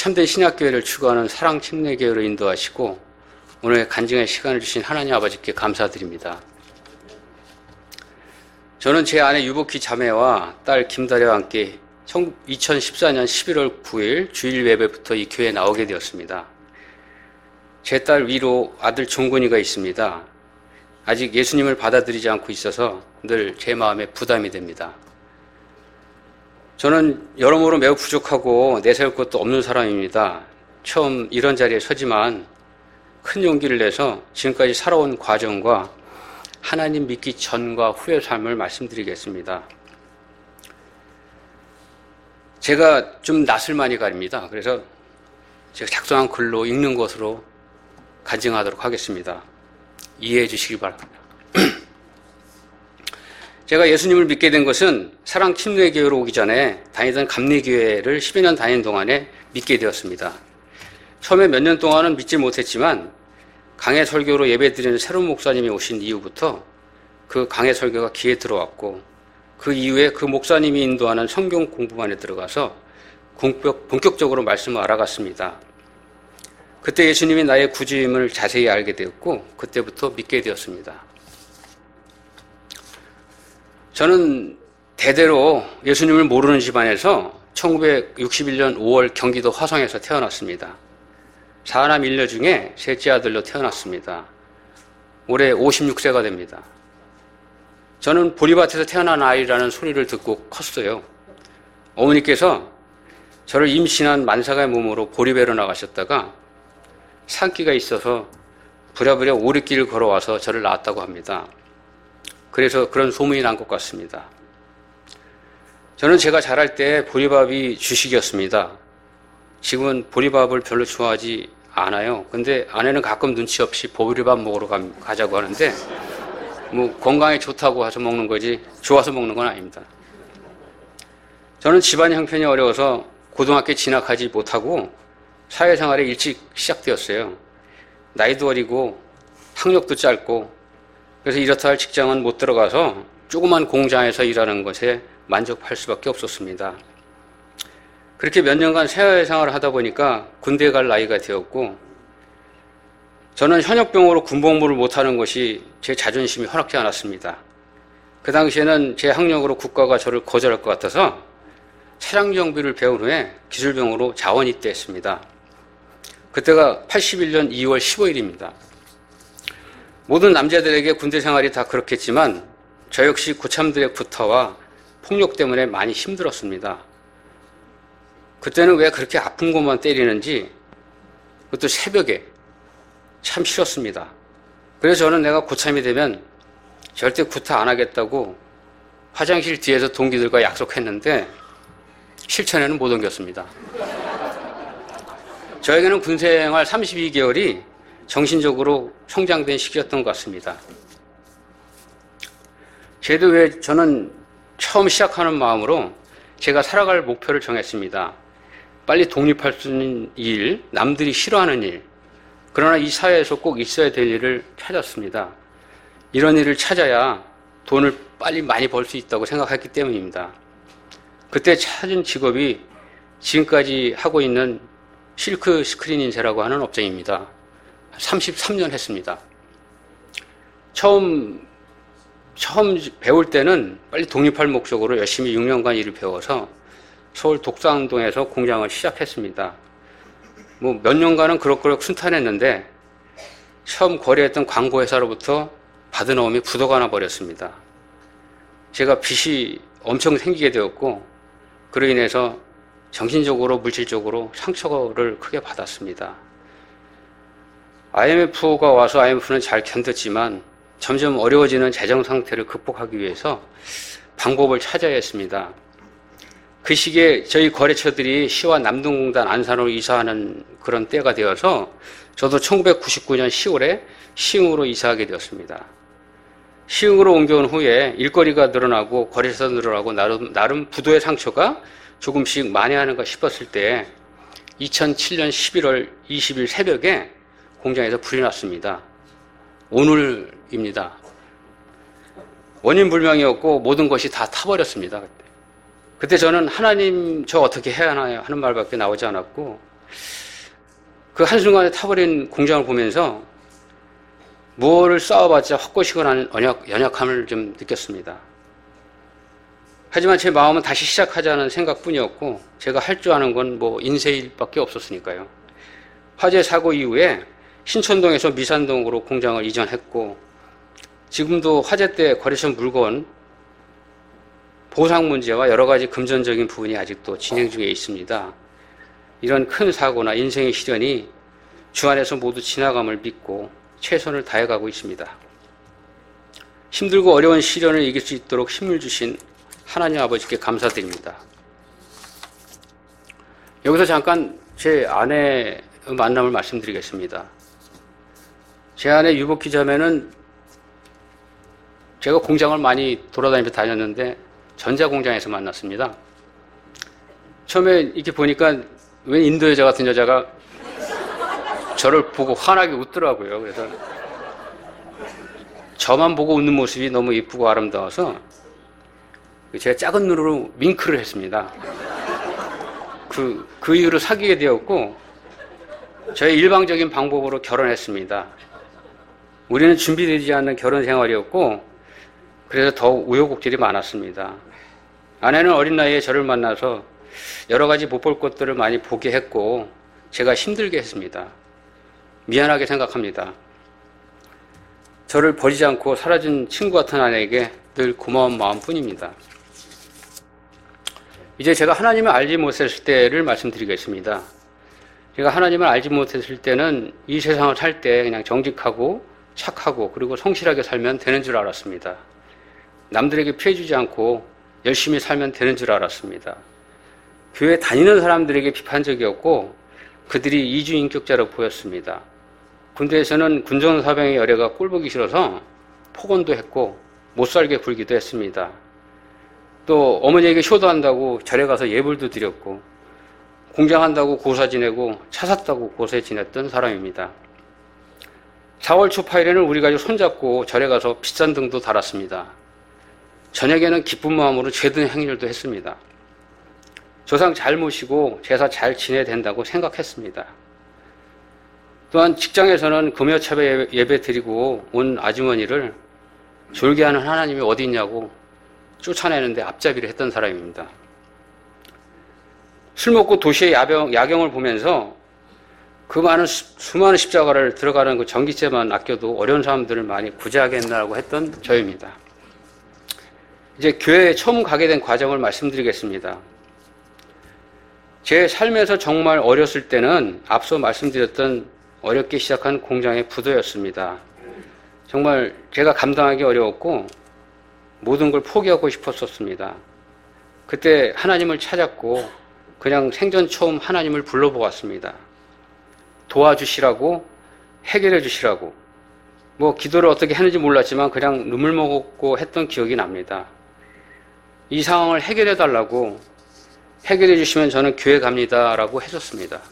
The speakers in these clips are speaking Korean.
참된 신약교회를 추구하는 사랑침례교회로 인도하시고 오늘 간증의 시간을 주신 하나님 아버지께 감사드립니다. 저는 제 아내 유복희 자매와 딸 김다래와 함께 2014년 11월 9일 주일 예배부터 이 교회에 나오게 되었습니다. 제 딸 위로 아들 종근이가 있습니다. 아직 예수님을 받아들이지 않고 있어서 늘 제 마음에 부담이 됩니다. 저는 여러모로 매우 부족하고 내세울 것도 없는 사람입니다. 처음 이런 자리에 서지만 큰 용기를 내서 지금까지 살아온 과정과 하나님 믿기 전과 후의 삶을 말씀드리겠습니다. 제가 좀 낯을 많이 가립니다. 그래서 제가 작성한 글로 읽는 것으로 간증하도록 하겠습니다. 이해해 주시기 바랍니다. 제가 예수님을 믿게 된 것은 사랑침례교회로 오기 전에 다니던 감리교회를 10여 년 다닌 동안에 믿게 되었습니다. 처음에 몇 년 동안은 믿지 못했지만 강해 설교로 예배드리는 새로운 목사님이 오신 이후부터 그 강해 설교가 귀에 들어왔고 그 이후에 그 목사님이 인도하는 성경 공부만에 들어가서 본격적으로 말씀을 알아갔습니다. 그때 예수님이 나의 구주임을 자세히 알게 되었고 그때부터 믿게 되었습니다. 저는 대대로 예수님을 모르는 집안에서 1961년 5월 경기도 화성에서 태어났습니다. 4남 1녀 중에 셋째 아들로 태어났습니다. 올해 56세가 됩니다. 저는 보리밭에서 태어난 아이라는 소리를 듣고 컸어요. 어머니께서 저를 임신한 만사가의 몸으로 보리배로 나가셨다가 산기가 있어서 부랴부랴 오리길을 걸어와서 저를 낳았다고 합니다. 그래서 그런 소문이 난 것 같습니다. 저는 제가 자랄 때 보리밥이 주식이었습니다. 지금은 보리밥을 별로 좋아하지 않아요. 근데 아내는 가끔 눈치 없이 보리밥 먹으러 가자고 하는데 뭐 건강에 좋다고 해서 먹는 거지 좋아서 먹는 건 아닙니다. 저는 집안 형편이 어려워서 고등학교에 진학하지 못하고 사회생활에 일찍 시작되었어요. 나이도 어리고 학력도 짧고 그래서 이렇다 할 직장은 못 들어가서 조그만 공장에서 일하는 것에 만족할 수밖에 없었습니다. 그렇게 몇 년간 사회생활을 하다 보니까 군대에 갈 나이가 되었고 저는 현역병으로 군복무를 못하는 것이 제 자존심이 허락지 않았습니다. 그 당시에는 제 학력으로 국가가 저를 거절할 것 같아서 차량 정비를 배운 후에 기술병으로 자원 입대했습니다. 그때가 81년 2월 15일입니다. 모든 남자들에게 군대 생활이 다 그렇겠지만 저 역시 고참들의 구타와 폭력 때문에 많이 힘들었습니다. 그때는 왜 그렇게 아픈 곳만 때리는지 그것도 새벽에 참 싫었습니다. 그래서 저는 내가 고참이 되면 절대 구타 안 하겠다고 화장실 뒤에서 동기들과 약속했는데 실천에는 못 옮겼습니다. 저에게는 군생활 32개월이 정신적으로 성장된 시기였던 것 같습니다. 제도 외에 저는 처음 시작하는 마음으로 제가 살아갈 목표를 정했습니다. 빨리 독립할 수 있는 일, 남들이 싫어하는 일, 그러나 이 사회에서 꼭 있어야 될 일을 찾았습니다. 이런 일을 찾아야 돈을 빨리 많이 벌 수 있다고 생각했기 때문입니다. 그때 찾은 직업이 지금까지 하고 있는 실크 스크린 인쇄라고 하는 업종입니다. 33년 했습니다. 처음 배울 때는 빨리 독립할 목적으로 열심히 6년간 일을 배워서 서울 독산동에서 공장을 시작했습니다. 뭐 몇 년간은 그럭그럭 순탄했는데 처음 거래했던 광고회사로부터 받은 어음이 부도가 나버렸습니다. 제가 빚이 엄청 생기게 되었고 그로 인해서 정신적으로 물질적으로 상처를 크게 받았습니다. IMF가 와서 IMF는 잘 견뎠지만 점점 어려워지는 재정 상태를 극복하기 위해서 방법을 찾아야 했습니다. 그 시기에 저희 거래처들이 시와 남동공단 안산으로 이사하는 그런 때가 되어서 저도 1999년 10월에 시흥으로 이사하게 되었습니다. 시흥으로 옮겨온 후에 일거리가 늘어나고 거래처도 늘어나고 나름 부도의 상처가 조금씩 만회하는가 싶었을 때 2007년 11월 20일 새벽에 공장에서 불이 났습니다. 오늘입니다. 원인 불명이었고 모든 것이 다 타버렸습니다. 그때 저는 하나님 저 어떻게 해야 하나요? 하는 말밖에 나오지 않았고 그 한순간에 타버린 공장을 보면서 무엇을 쌓아봤자 헛것이거나 연약함을 좀 느꼈습니다. 하지만 제 마음은 다시 시작하자는 생각뿐이었고 제가 할 줄 아는 건 뭐 인쇄일밖에 없었으니까요. 화재 사고 이후에 신촌동에서 미산동으로 공장을 이전했고 지금도 화재 때 거래처 물건 보상 문제와 여러 가지 금전적인 부분이 아직도 진행 중에 있습니다. 이런 큰 사고나 인생의 시련이 주안에서 모두 지나감을 믿고 최선을 다해가고 있습니다. 힘들고 어려운 시련을 이길 수 있도록 힘을 주신 하나님 아버지께 감사드립니다. 여기서 잠깐 제 아내의 만남을 말씀드리겠습니다. 제 아내 유복희 자매는 제가 공장을 많이 돌아다니면서 다녔는데 전자공장에서 만났습니다. 처음에 이렇게 보니까 웬 인도 여자 같은 여자가 저를 보고 환하게 웃더라고요. 그래서 저만 보고 웃는 모습이 너무 예쁘고 아름다워서 제가 작은 눈으로 윙크를 했습니다. 그 이후로 사귀게 되었고 저의 일방적인 방법으로 결혼했습니다. 우리는 준비되지 않는 결혼 생활이었고 그래서 더욱 우여곡절이 많았습니다. 아내는 어린 나이에 저를 만나서 여러 가지 못 볼 것들을 많이 보게 했고 제가 힘들게 했습니다. 미안하게 생각합니다. 저를 버리지 않고 사라진 친구 같은 아내에게 늘 고마운 마음뿐입니다. 이제 제가 하나님을 알지 못했을 때를 말씀드리겠습니다. 제가 하나님을 알지 못했을 때는 이 세상을 살 때 그냥 정직하고 착하고 그리고 성실하게 살면 되는 줄 알았습니다. 남들에게 피해주지 않고 열심히 살면 되는 줄 알았습니다. 교회 다니는 사람들에게 비판적이었고 그들이 이주인격자로 보였습니다. 군대에서는 군전사병의 열애가 꼴보기 싫어서 폭언도 했고 못살게 굴기도 했습니다. 또 어머니에게 효도한다고 절에 가서 예불도 드렸고 공장한다고 고사 지내고 차 샀다고 고세 지냈던 사람입니다. 4월 초 8일에는 우리 가족 손잡고 절에 가서 비싼 등도 달았습니다. 저녁에는 기쁜 마음으로 죄든 행렬도 했습니다. 조상 잘 모시고 제사 잘 지내야 된다고 생각했습니다. 또한 직장에서는 금요차별 예배 드리고 온 아주머니를 졸개하는 하나님이 어디 있냐고 쫓아내는데 앞잡이를 했던 사람입니다. 술 먹고 도시의 야경을 보면서 그 많은 수많은 십자가를 들어가는 그 전기세만 아껴도 어려운 사람들을 많이 구제하게 했나라고 했던 저입니다. 이제 교회에 처음 가게 된 과정을 말씀드리겠습니다. 제 삶에서 정말 어렸을 때는 앞서 말씀드렸던 어렵게 시작한 공장의 부도였습니다. 정말 제가 감당하기 어려웠고 모든 걸 포기하고 싶었었습니다. 그때 하나님을 찾았고 그냥 생전 처음 하나님을 불러보았습니다. 도와주시라고, 해결해 주시라고. 뭐 기도를 어떻게 했는지 몰랐지만 그냥 눈물 먹고 했던 기억이 납니다. 이 상황을 해결해 달라고, 해결해 주시면 저는 교회 갑니다 라고 했었습니다.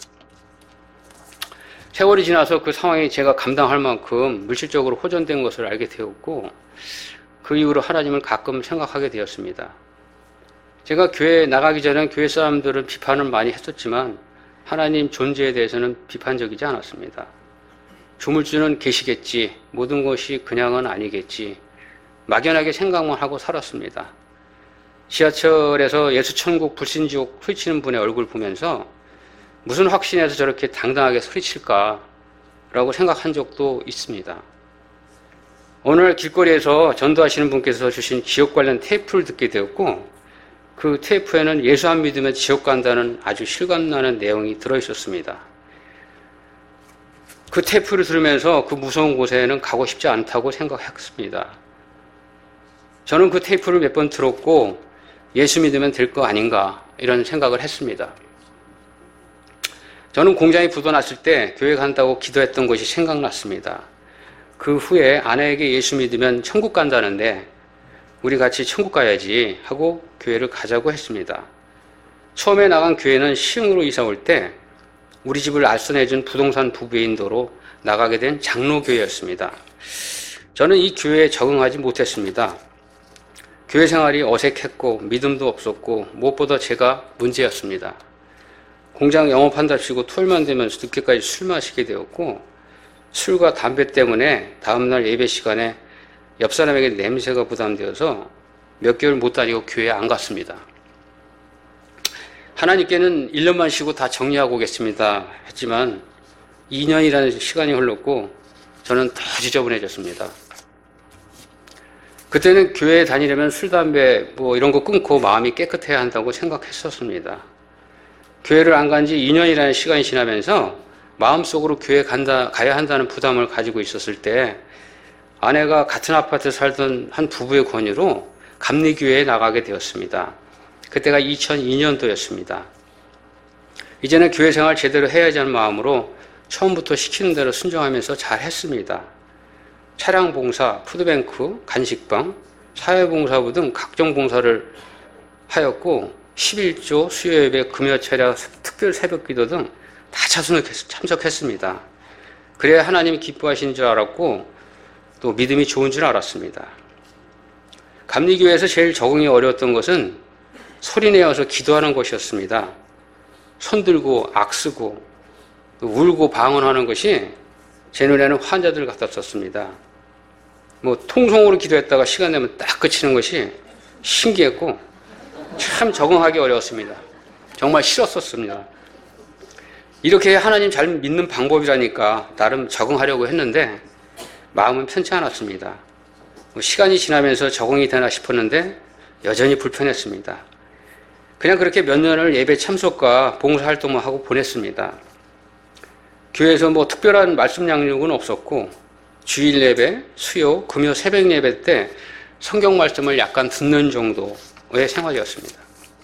세월이 지나서 그 상황이 제가 감당할 만큼 물질적으로 호전된 것을 알게 되었고 그 이후로 하나님을 가끔 생각하게 되었습니다. 제가 교회에 나가기 전엔 교회 사람들은 비판을 많이 했었지만 하나님 존재에 대해서는 비판적이지 않았습니다. 조물주는 계시겠지, 모든 것이 그냥은 아니겠지, 막연하게 생각만 하고 살았습니다. 지하철에서 예수천국 불신지옥 소리치는 분의 얼굴 보면서 무슨 확신에서 저렇게 당당하게 소리칠까라고 생각한 적도 있습니다. 오늘 길거리에서 전도하시는 분께서 주신 지옥 관련 테이프를 듣게 되었고 그 테이프에는 예수 안 믿으면 지옥 간다는 아주 실감나는 내용이 들어있었습니다. 그 테이프를 들으면서 그 무서운 곳에는 가고 싶지 않다고 생각했습니다. 저는 그 테이프를 몇 번 들었고 예수 믿으면 될 거 아닌가 이런 생각을 했습니다. 저는 공장이 부도났을 때 교회 간다고 기도했던 것이 생각났습니다. 그 후에 아내에게 예수 믿으면 천국 간다는데 우리 같이 천국 가야지 하고 교회를 가자고 했습니다. 처음에 나간 교회는 시흥으로 이사 올 때 우리 집을 알선해준 부동산 부부의 인도로 나가게 된 장로교회였습니다. 저는 이 교회에 적응하지 못했습니다. 교회 생활이 어색했고 믿음도 없었고 무엇보다 제가 문제였습니다. 공장 영업한답시고 토요일만 되면 늦게까지 술 마시게 되었고 술과 담배 때문에 다음날 예배 시간에 옆 사람에게 냄새가 부담되어서 몇 개월 못 다니고 교회에 안 갔습니다. 하나님께는 1년만 쉬고 다 정리하고 오겠습니다 했지만 2년이라는 시간이 흘렀고 저는 더 지저분해졌습니다. 그때는 교회에 다니려면 술, 담배 이런 거 끊고 마음이 깨끗해야 한다고 생각했었습니다. 교회를 안 간 지 2년이라는 시간이 지나면서 마음속으로 교회 가야 한다는 부담을 가지고 있었을 때 아내가 같은 아파트에 살던 한 부부의 권유로 감리교회에 나가게 되었습니다. 그때가 2002년도였습니다. 이제는 교회 생활 제대로 해야지 하는 마음으로 처음부터 시키는 대로 순종하면서 잘 했습니다. 차량 봉사, 푸드뱅크, 간식방, 사회봉사부 등 각종 봉사를 하였고 11조, 수요예배, 금요철야, 특별 새벽기도 등 다 참석했습니다. 그래야 하나님이 기뻐하시는 줄 알았고 또 믿음이 좋은 줄 알았습니다. 감리교회에서 제일 적응이 어려웠던 것은 소리내어서 기도하는 것이었습니다. 손들고 악쓰고 울고 방언하는 것이 제 눈에는 환자들 같았었습니다. 통성으로 기도했다가 시간 되면 딱 그치는 것이 신기했고 참 적응하기 어려웠습니다. 정말 싫었었습니다. 이렇게 하나님 잘 믿는 방법이라니까 나름 적응하려고 했는데 마음은 편치 않았습니다. 시간이 지나면서 적응이 되나 싶었는데 여전히 불편했습니다. 그냥 그렇게 몇 년을 예배 참석과 봉사활동만 하고 보냈습니다. 교회에서 특별한 말씀 양육은 없었고 주일 예배, 수요, 금요 새벽 예배 때 성경 말씀을 약간 듣는 정도의 생활이었습니다.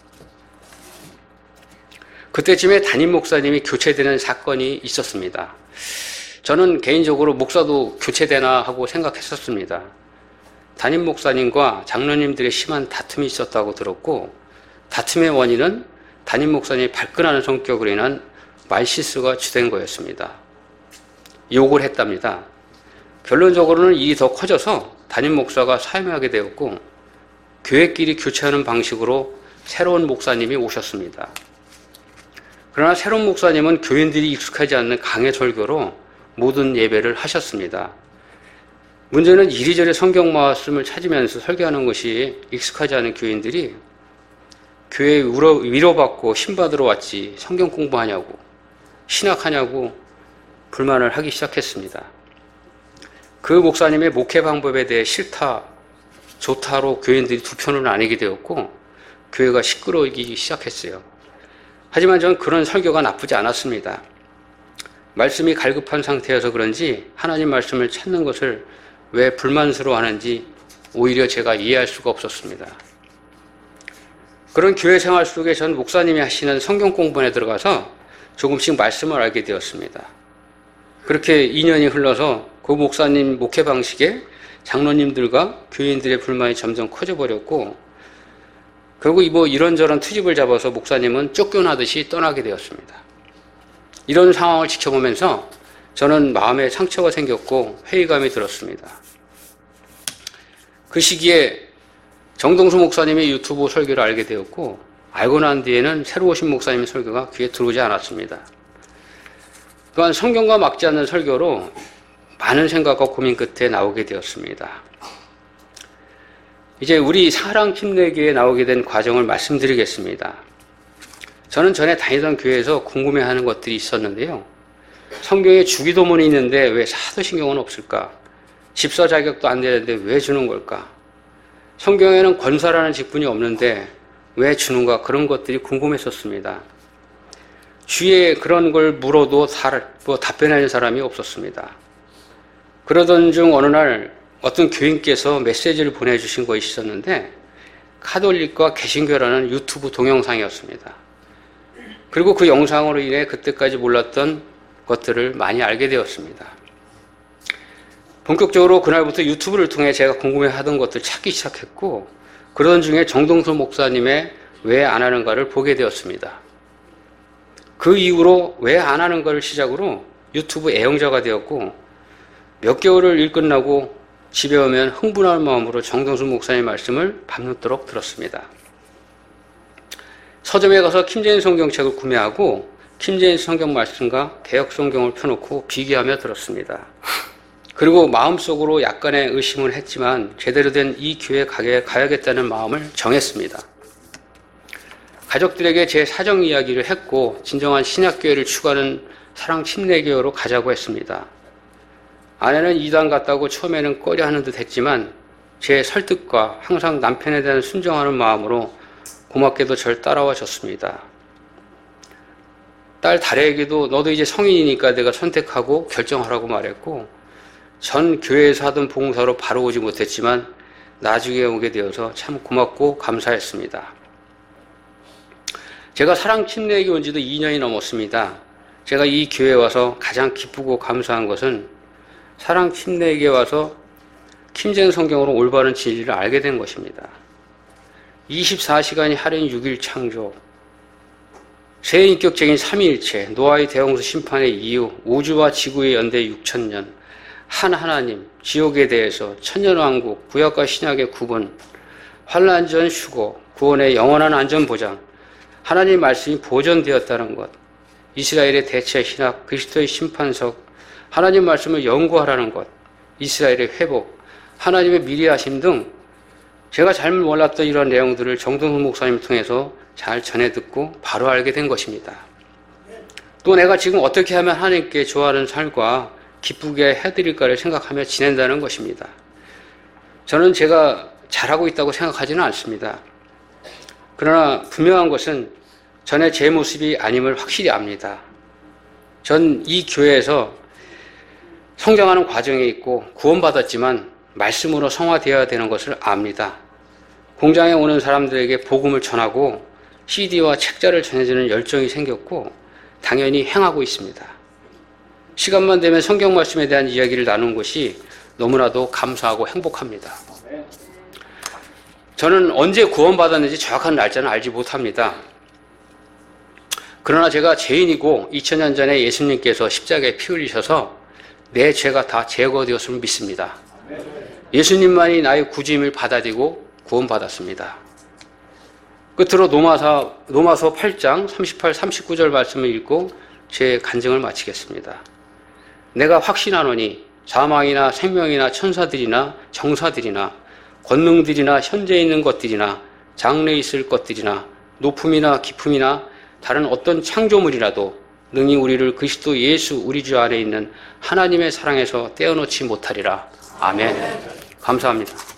그때쯤에 담임 목사님이 교체되는 사건이 있었습니다. 저는 개인적으로 목사도 교체되나 하고 생각했었습니다. 담임 목사님과 장로님들의 심한 다툼이 있었다고 들었고 다툼의 원인은 담임 목사님이 발끈하는 성격으로 인한 말실수가 주된 거였습니다. 욕을 했답니다. 결론적으로는 일이 더 커져서 담임 목사가 사임하게 되었고 교회끼리 교체하는 방식으로 새로운 목사님이 오셨습니다. 그러나 새로운 목사님은 교인들이 익숙하지 않는 강해 설교로 모든 예배를 하셨습니다. 문제는 이리저리 성경 말씀을 찾으면서 설교하는 것이 익숙하지 않은 교인들이 교회에 위로받고 힘받으러 왔지 성경 공부하냐고 신학하냐고 불만을 하기 시작했습니다. 그 목사님의 목회 방법에 대해 싫다, 좋다로 교인들이 두 편으로 나뉘게 되었고 교회가 시끄러워지기 시작했어요. 하지만 저는 그런 설교가 나쁘지 않았습니다. 말씀이 갈급한 상태여서 그런지 하나님 말씀을 찾는 것을 왜 불만스러워하는지 오히려 제가 이해할 수가 없었습니다. 그런 교회 생활 속에 전 목사님이 하시는 성경 공부에 들어가서 조금씩 말씀을 알게 되었습니다. 그렇게 2년이 흘러서 그 목사님 목회 방식에 장로님들과 교인들의 불만이 점점 커져버렸고 결국 이런저런 트집을 잡아서 목사님은 쫓겨나듯이 떠나게 되었습니다. 이런 상황을 지켜보면서 저는 마음에 상처가 생겼고 회의감이 들었습니다. 그 시기에 정동수 목사님의 유튜브 설교를 알게 되었고 알고 난 뒤에는 새로 오신 목사님의 설교가 귀에 들어오지 않았습니다. 또한 성경과 맞지 않는 설교로 많은 생각과 고민 끝에 나오게 되었습니다. 이제 우리 사랑 힘내기에 나오게 된 과정을 말씀드리겠습니다. 저는 전에 다니던 교회에서 궁금해하는 것들이 있었는데요. 성경에 주기도문이 있는데 왜 사도신경은 없을까? 집사 자격도 안 되는데 왜 주는 걸까? 성경에는 권사라는 직분이 없는데 왜 주는가? 그런 것들이 궁금했었습니다. 주위에 그런 걸 물어도 답변하는 사람이 없었습니다. 그러던 중 어느 날 어떤 교인께서 메시지를 보내주신 것이 있었는데 카톨릭과 개신교라는 유튜브 동영상이었습니다. 그리고 그 영상으로 인해 그때까지 몰랐던 것들을 많이 알게 되었습니다. 본격적으로 그날부터 유튜브를 통해 제가 궁금해하던 것들 찾기 시작했고 그러던 중에 정동수 목사님의 왜 안 하는가를 보게 되었습니다. 그 이후로 왜 안 하는가를 시작으로 유튜브 애용자가 되었고 몇 개월을 일 끝나고 집에 오면 흥분할 마음으로 정동수 목사님 말씀을 밤늦도록 들었습니다. 서점에 가서 킴제인 성경책을 구매하고 킹제임스 성경 말씀과 개역 성경을 펴놓고 비교하며 들었습니다. 그리고 마음속으로 약간의 의심을 했지만 제대로 된 이 교회에 가야겠다는 마음을 정했습니다. 가족들에게 제 사정 이야기를 했고 진정한 신약교회를 추구하는 사랑침례교회로 가자고 했습니다. 아내는 이단 같다고 처음에는 꺼려하는 듯 했지만 제 설득과 항상 남편에 대한 순종하는 마음으로 고맙게도 절 따라와 줬습니다. 딸 다혜에게도 너도 이제 성인이니까 내가 선택하고 결정하라고 말했고 전 교회에서 하던 봉사로 바로 오지 못했지만 나중에 오게 되어서 참 고맙고 감사했습니다. 제가 사랑침례교회 온 지도 2년이 넘었습니다. 제가 이 교회에 와서 가장 기쁘고 감사한 것은 사랑침례교회에 와서 킹제임스 성경으로 올바른 진리를 알게 된 것입니다. 24시간이 하루인 6일 창조, 세인격적인 삼위일체, 노아의 대홍수 심판의 이유, 우주와 지구의 연대 6,000년, 한 하나님, 지옥에 대해서, 천년왕국, 구약과 신약의 구분, 환난 전 휴거, 구원의 영원한 안전 보장, 하나님의 말씀이 보존되었다는 것, 이스라엘의 대체 신학, 그리스도의 심판석, 하나님 말씀을 연구하라는 것, 이스라엘의 회복, 하나님의 미래하심 등 제가 잘못 몰랐던 이런 내용들을 정동훈 목사님을 통해서 잘 전해 듣고 바로 알게 된 것입니다. 또 내가 지금 어떻게 하면 하나님께 좋아하는 삶과 기쁘게 해드릴까를 생각하며 지낸다는 것입니다. 저는 제가 잘하고 있다고 생각하지는 않습니다. 그러나 분명한 것은 전에 제 모습이 아님을 확실히 압니다. 전 이 교회에서 성장하는 과정에 있고 구원받았지만 말씀으로 성화되어야 되는 것을 압니다. 공장에 오는 사람들에게 복음을 전하고 CD와 책자를 전해주는 열정이 생겼고 당연히 행하고 있습니다. 시간만 되면 성경 말씀에 대한 이야기를 나누는 것이 너무나도 감사하고 행복합니다. 저는 언제 구원받았는지 정확한 날짜는 알지 못합니다. 그러나 제가 죄인이고 2000년 전에 예수님께서 십자가에 피 흘리셔서 내 죄가 다 제거되었음을 믿습니다. 예수님만이 나의 구주임을 받아들이고 구원받았습니다. 끝으로 로마서 8장 38, 39절 말씀을 읽고 제 간증을 마치겠습니다. 내가 확신하노니 사망이나 생명이나 천사들이나 정사들이나 권능들이나 현재 있는 것들이나 장래에 있을 것들이나 높음이나 깊음이나 다른 어떤 창조물이라도 능히 우리를 그리스도 예수 우리 주 안에 있는 하나님의 사랑에서 떼어놓지 못하리라. 아멘. 감사합니다.